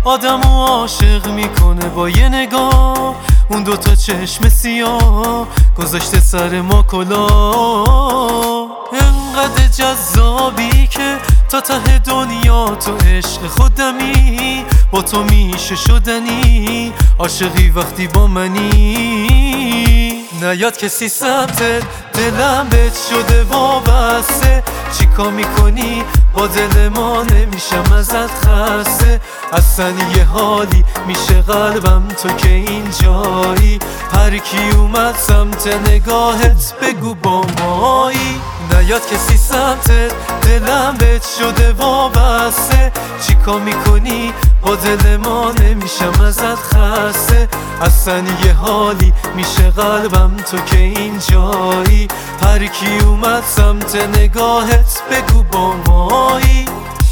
آدمو عاشق میکنه با یه نگاه. اون دوتا چشم سیاه گذاشته سر ما کلاه. انقدر جذابی که تا ته دنیا تو عشق خودمی. با تو میشه شدنی عاشقی وقتی با منی. نیاد کسی سمتت دلم بهت شده وابسته. چیکار میکنی با دل ما نمیشم ازت خسته. اصلا یه حالی میشه قلبم تو که اینجایی. هر کی اومد سمت نگاهت بگو با مایی. نیاد کسی سمتت دلم بهت شده وابسته. چیکار میکنی با دل ما نمیشم ازت خسته. اصلا یه حالی میشه قلبم تو که اینجایی. هر کی اومد سمت نگاهت بگو با مایی.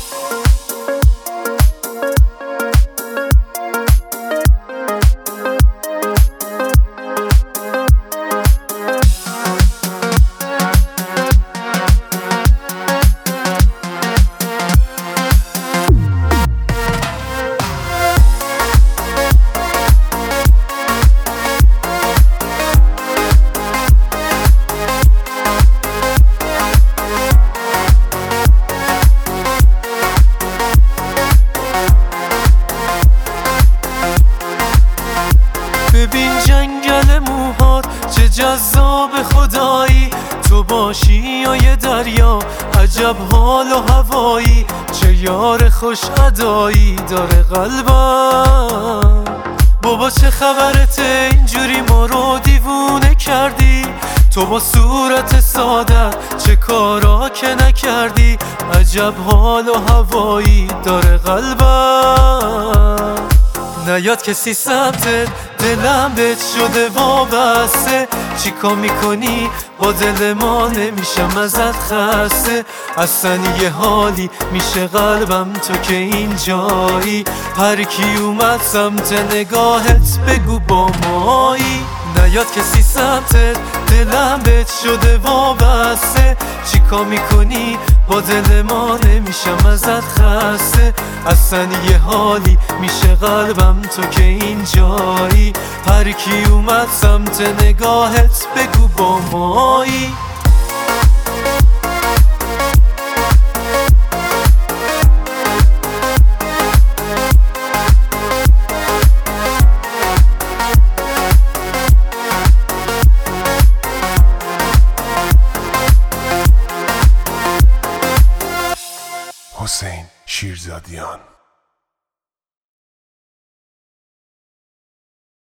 ببین جنگل موهات چه جذاب خدایی. تو باشی یا یه دریا عجب حال و هوایی. چه یار خوش ادایی داره قلبم. بابا چه خبرته اینجوری ما رو دیوونه کردی. تو با صورت ساده چه کارا که نکردی. عجب حال و هوایی داره قلبم. نیاد کسی سمتت دلم بهت شده وابسته. چیکار میکنی با دل ما نمیشم ازت خسته. اصلا یه حالی میشه قلبم تو که اینجایی. هر کی اومد سمت نگاهت بگو با مایی. نیاد کسی سمتت دلم بهت شده وابسته. چیکار میکنی با دل ما نمیشم ازت خسته. اصلا یه حالی میشه قلبم تو که اینجایی. هر کی اومد سمت نگاهت بگو با مایی. حسین شیرزادیان.